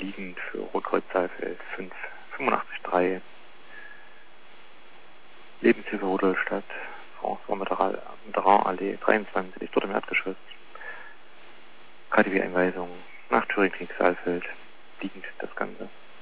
liegend für Rotkreuz Saalfeld 8583. Lebenshilfe Rudolstadt, François Mitterrand Allee 23, dort im Erdgeschoss. KTW-Einweisung nach Thüringen Saalfeld, liegend das Ganze.